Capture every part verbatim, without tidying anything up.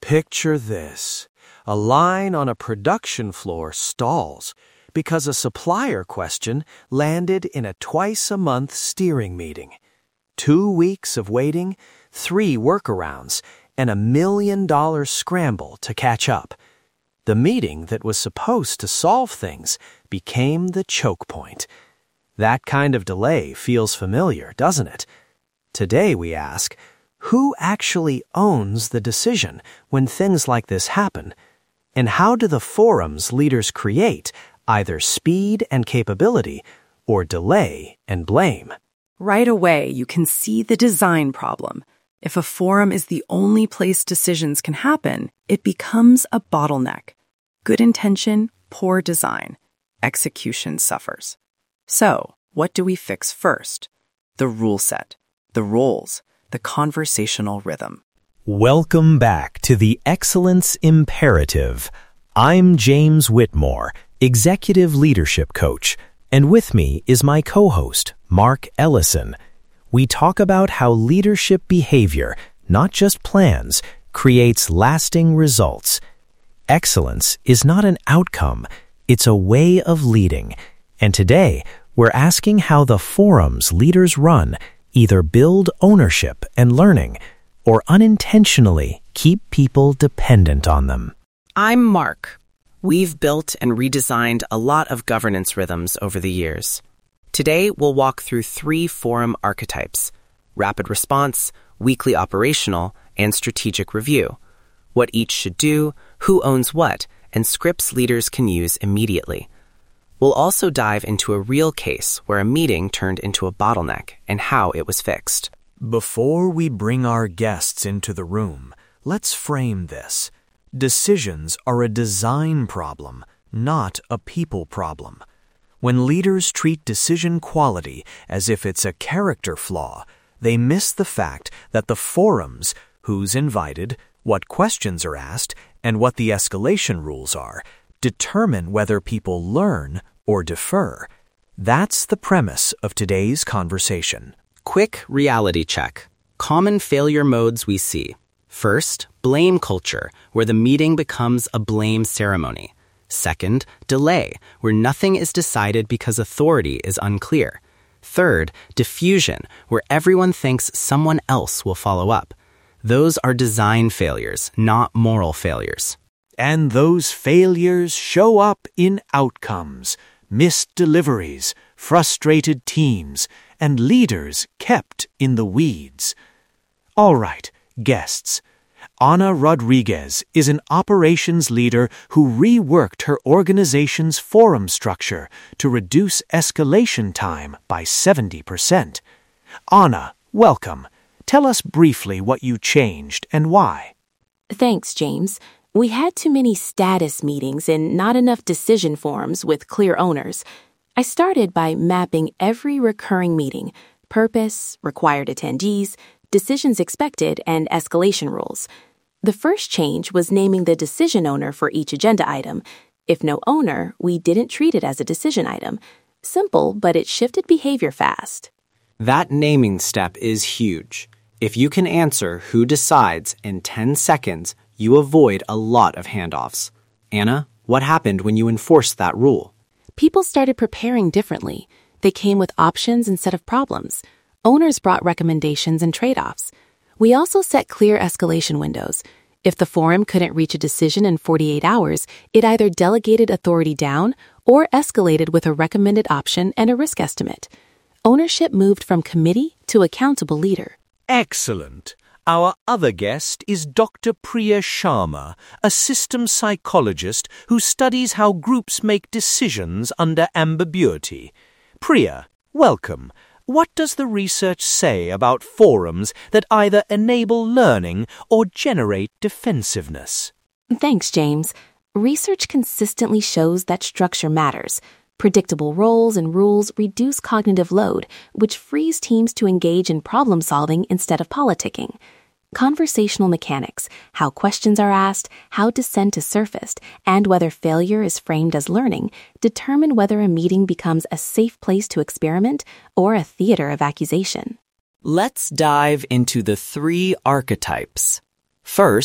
Picture this. A line on a production floor stalls because a supplier question landed in a twice-a-month steering meeting. Two weeks of waiting, three workarounds, and a million-dollar scramble to catch up. The meeting that was supposed to solve things became the choke point. That kind of delay feels familiar, doesn't it? Today we ask, who actually owns the decision when things like this happen? And how do the forums leaders create either speed and capability or delay and blame? Right away, you can see the design problem. If a forum is the only place decisions can happen, it becomes a bottleneck. Good intention, poor design. Execution suffers. So, what do we fix first? The rule set, the roles, the conversational rhythm. Welcome back to the Excellence Imperative. I'm James Whitmore, Executive Leadership Coach, and with me is my co-host, Mark Ellison. We talk about how leadership behavior, not just plans, creates lasting results. Excellence is not an outcome, it's a way of leading. And today, we're asking how the forums leaders run either build ownership and learning or unintentionally keep people dependent on them. I'm Mark. We've built and redesigned a lot of governance rhythms over the years. Today, we'll walk through three forum archetypes: rapid response, weekly operational, and strategic review. What each should do, who owns what, and scripts leaders can use immediately. We'll also dive into a real case where a meeting turned into a bottleneck and how it was fixed. Before we bring our guests into the room, let's frame this. Decisions are a design problem, not a people problem. When leaders treat decision quality as if it's a character flaw, they miss the fact that the forums, who's invited, what questions are asked, and what the escalation rules are, determine whether people learn or defer. That's the premise of today's conversation. Quick reality check. Common failure modes we see. First, blame culture, where the meeting becomes a blame ceremony. Second, delay, where nothing is decided because authority is unclear. Third, diffusion, where everyone thinks someone else will follow up. Those are design failures, not moral failures. And those failures show up in outcomes, missed deliveries, frustrated teams, and leaders kept in the weeds. All right, guests. Ana Rodriguez is an operations leader who reworked her organization's forum structure to reduce escalation time by seventy percent. Ana, welcome. Tell us briefly what you changed and why. Thanks, James. We had too many status meetings and not enough decision forums with clear owners. I started by mapping every recurring meeting, purpose, required attendees, decisions expected, and escalation rules. The first change was naming the decision owner for each agenda item. If no owner, we didn't treat it as a decision item. Simple, but it shifted behavior fast. That naming step is huge. If you can answer who decides in ten seconds, you avoid a lot of handoffs. Anna, what happened when you enforced that rule? People started preparing differently. They came with options instead of problems. Owners brought recommendations and trade-offs. We also set clear escalation windows. If the forum couldn't reach a decision in forty-eight hours, it either delegated authority down or escalated with a recommended option and a risk estimate. Ownership moved from committee to accountable leader. Excellent. Our other guest is Doctor Priya Sharma, a systems psychologist who studies how groups make decisions under ambiguity. Priya, welcome. What does the research say about forums that either enable learning or generate defensiveness? Thanks, James. Research consistently shows that structure matters. Predictable roles and rules reduce cognitive load, which frees teams to engage in problem-solving instead of politicking. Conversational mechanics, how questions are asked, how dissent is surfaced, and whether failure is framed as learning, determine whether a meeting becomes a safe place to experiment or a theater of accusation. Let's dive into the three archetypes. First,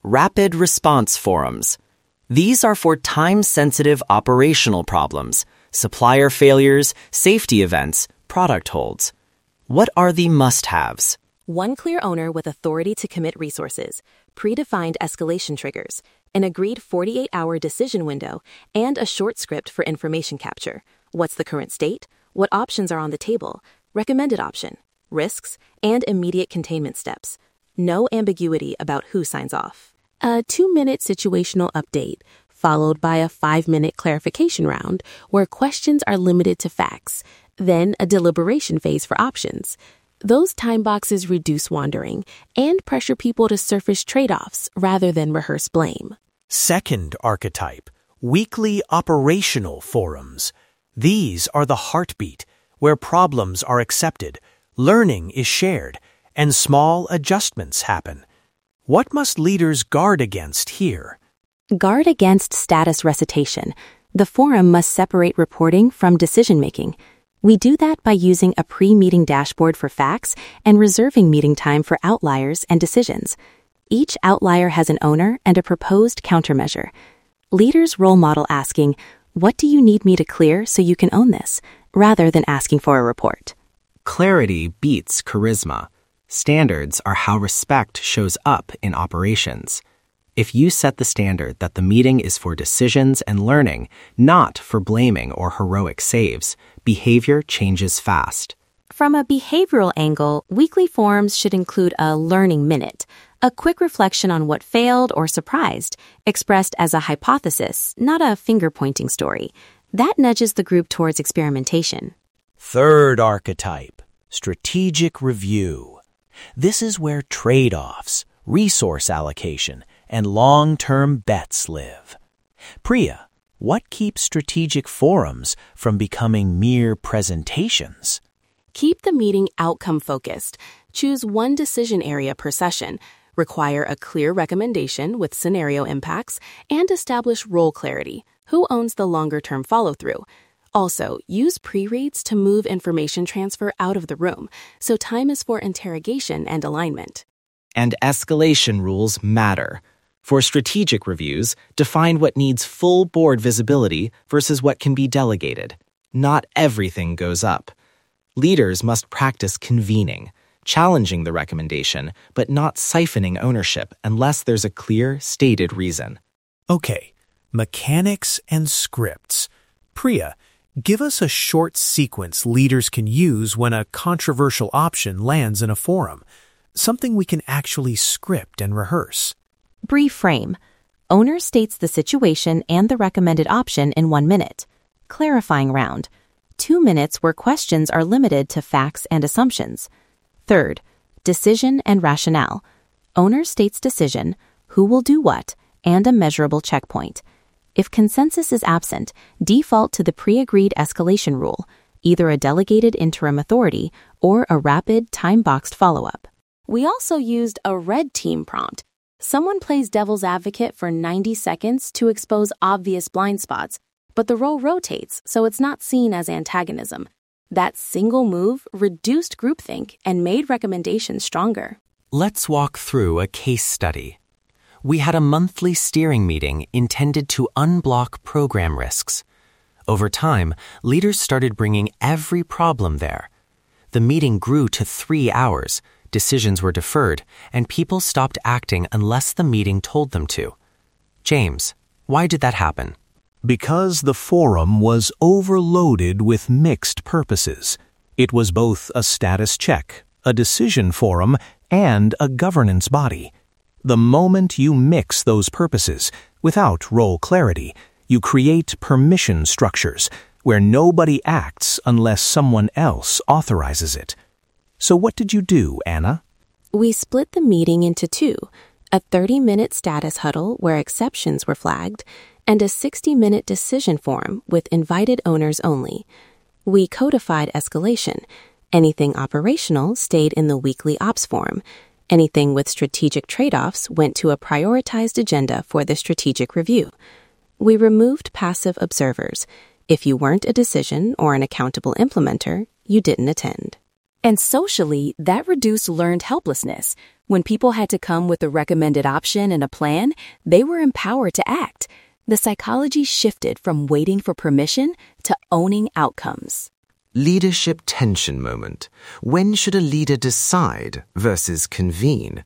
Rapid response forums. These are for time-sensitive operational problems, supplier failures, safety events, product holds. What are the must-haves? One clear owner with authority to commit resources, predefined escalation triggers, an agreed forty-eight hour decision window, and a short script for information capture. What's the current state? What options are on the table? Recommended option, risks, and immediate containment steps. No ambiguity about who signs off. A two-minute situational update, followed by a five-minute clarification round where questions are limited to facts, then a deliberation phase for options. Those time boxes reduce wandering and pressure people to surface trade-offs rather than rehearse blame. Second archetype, weekly operational forums. These are the heartbeat, where problems are accepted, learning is shared, and small adjustments happen. What must leaders guard against here? Guard against status recitation. The forum must separate reporting from decision-making. We do that by using a pre-meeting dashboard for facts and reserving meeting time for outliers and decisions. Each outlier has an owner and a proposed countermeasure. Leaders role model asking, "What do you need me to clear so you can own this?" rather than asking for a report. Clarity beats charisma. Standards are how respect shows up in operations. If you set the standard that the meeting is for decisions and learning, not for blaming or heroic saves, behavior changes fast. From a behavioral angle, weekly forums should include a learning minute, a quick reflection on what failed or surprised, expressed as a hypothesis, not a finger-pointing story. That nudges the group towards experimentation. Third archetype, strategic review. This is where trade-offs, resource allocation, and long-term bets live. Priya, what keeps strategic forums from becoming mere presentations? Keep the meeting outcome-focused. Choose one decision area per session. Require a clear recommendation with scenario impacts, and establish role clarity. Who owns the longer-term follow-through? Also, use pre-reads to move information transfer out of the room, so time is for interrogation and alignment. And escalation rules matter. For strategic reviews, define what needs full board visibility versus what can be delegated. Not everything goes up. Leaders must practice convening, challenging the recommendation, but not siphoning ownership unless there's a clear, stated reason. Okay, mechanics and scripts. Priya, give us a short sequence leaders can use when a controversial option lands in a forum, something we can actually script and rehearse. Brief frame. Owner states the situation and the recommended option in one minute. Clarifying round. Two minutes where questions are limited to facts and assumptions. Third, decision and rationale. Owner states decision, who will do what, and a measurable checkpoint. If consensus is absent, default to the pre-agreed escalation rule, either a delegated interim authority or a rapid, time-boxed follow-up. We also used a red team prompt. Someone plays devil's advocate for ninety seconds to expose obvious blind spots, but the role rotates so it's not seen as antagonism. That single move reduced groupthink and made recommendations stronger. Let's walk through a case study. We had a monthly steering meeting intended to unblock program risks. Over time, leaders started bringing every problem there. The meeting grew to three hours, decisions were deferred, and people stopped acting unless the meeting told them to. James, why did that happen? Because the forum was overloaded with mixed purposes. It was both a status check, a decision forum, and a governance body. The moment you mix those purposes, without role clarity, you create permission structures where nobody acts unless someone else authorizes it. So what did you do, Anna? We split the meeting into two, a thirty-minute status huddle where exceptions were flagged, and a sixty-minute decision forum with invited owners only. We codified escalation. Anything operational stayed in the weekly ops forum. Anything with strategic trade-offs went to a prioritized agenda for the strategic review. We removed passive observers. If you weren't a decision or an accountable implementer, you didn't attend. And socially, that reduced learned helplessness. When people had to come with a recommended option and a plan, they were empowered to act. The psychology shifted from waiting for permission to owning outcomes. Leadership tension moment. When should a leader decide versus convene?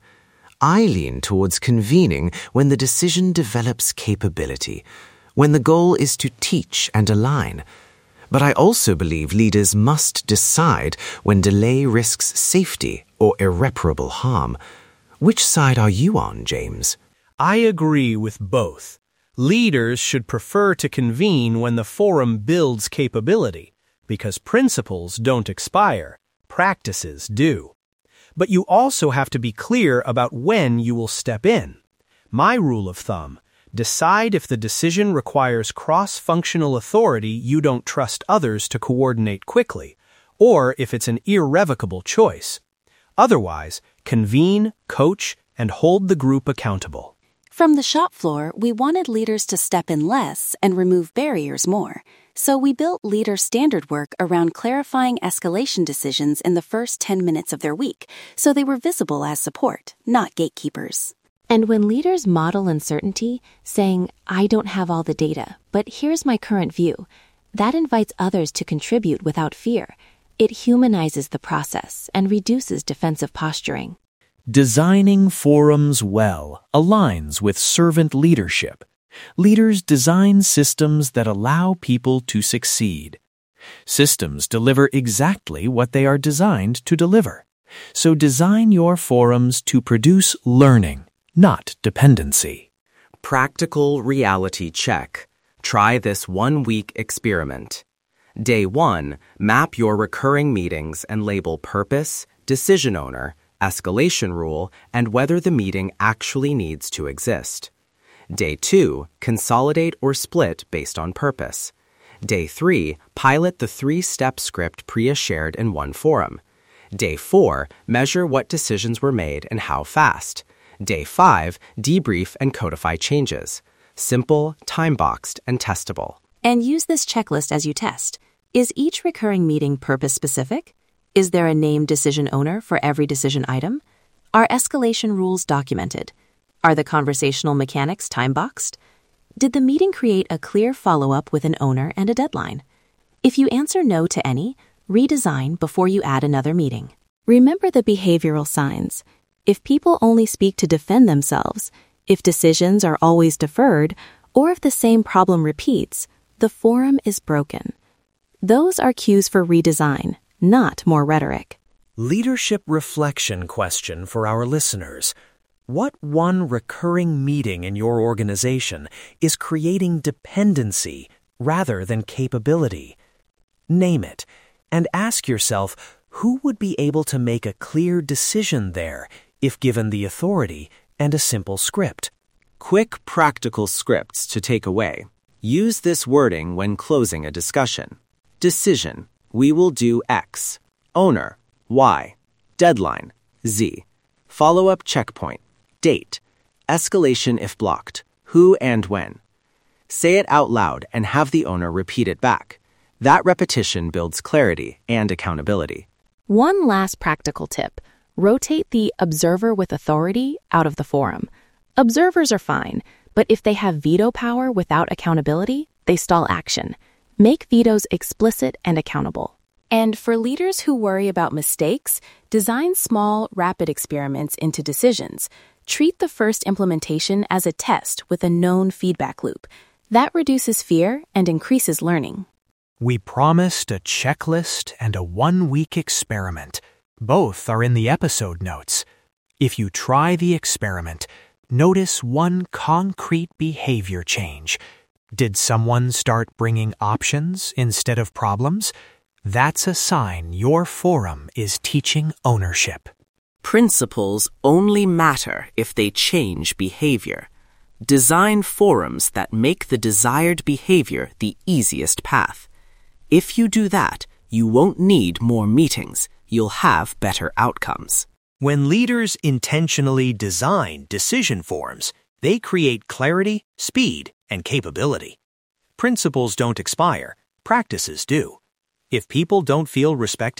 I lean towards convening when the decision develops capability, when the goal is to teach and align. But I also believe leaders must decide when delay risks safety or irreparable harm. Which side are you on, James? I agree with both. Leaders should prefer to convene when the forum builds capability, because principles don't expire, practices do. But you also have to be clear about when you will step in. My rule of thumb: decide if the decision requires cross-functional authority you don't trust others to coordinate quickly, or if it's an irrevocable choice. Otherwise, convene, coach, and hold the group accountable. From the shop floor, we wanted leaders to step in less and remove barriers more. So we built leader standard work around clarifying escalation decisions in the first ten minutes of their week, so they were visible as support, not gatekeepers. And when leaders model uncertainty, saying, I don't have all the data, but here's my current view, that invites others to contribute without fear. It humanizes the process and reduces defensive posturing. Designing forums well aligns with servant leadership. Leaders design systems that allow people to succeed. Systems deliver exactly what they are designed to deliver. So design your forums to produce learning, not dependency. Practical reality check. Try this one-week experiment. Day one, map your recurring meetings and label purpose, decision owner, escalation rule, and whether the meeting actually needs to exist. Day two, consolidate or split based on purpose. Day three, pilot the three-step script Priya shared in one forum. Day four, measure what decisions were made and how fast. Day five, debrief and codify changes. Simple, time-boxed, and testable. And use this checklist as you test. Is each recurring meeting purpose-specific? Is there a named decision owner for every decision item? Are escalation rules documented? Are the conversational mechanics time-boxed? Did the meeting create a clear follow-up with an owner and a deadline? If you answer no to any, redesign before you add another meeting. Remember the behavioral signs. If people only speak to defend themselves, if decisions are always deferred, or if the same problem repeats, the forum is broken. Those are cues for redesign, not more rhetoric. Leadership reflection question for our listeners. What one recurring meeting in your organization is creating dependency rather than capability? Name it, and ask yourself who would be able to make a clear decision there if given the authority and a simple script. Quick practical scripts to take away. Use this wording when closing a discussion. Decision: we will do X. Owner: Y. Deadline: Z. Follow-up checkpoint: date. Escalation if blocked: who and when. Say it out loud and have the owner repeat it back. That repetition builds clarity and accountability. One last practical tip. Rotate the observer with authority out of the forum. Observers are fine, but if they have veto power without accountability, they stall action. Make vetoes explicit and accountable. And for leaders who worry about mistakes, design small, rapid experiments into decisions. Treat the first implementation as a test with a known feedback loop. That reduces fear and increases learning. We promised a checklist and a one-week experiment. Both are in the episode notes. If you try the experiment, notice one concrete behavior change. Did someone start bringing options instead of problems? That's a sign your forum is teaching ownership. Principles only matter if they change behavior. Design forums that make the desired behavior the easiest path. If you do that, you won't need more meetings. You'll have better outcomes. When leaders intentionally design decision forums, they create clarity, speed, and capability. Principles don't expire, practices do. If people don't feel respected,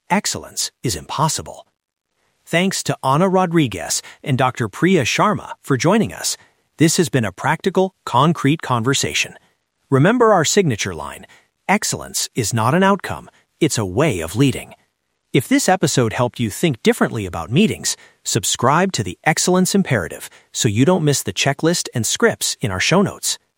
excellence is impossible. Thanks to Ana Rodriguez and Doctor Priya Sharma for joining us. This has been a practical, concrete conversation. Remember our signature line, excellence is not an outcome, it's a way of leading. If this episode helped you think differently about meetings, subscribe to the Excellence Imperative so you don't miss the checklist and scripts in our show notes.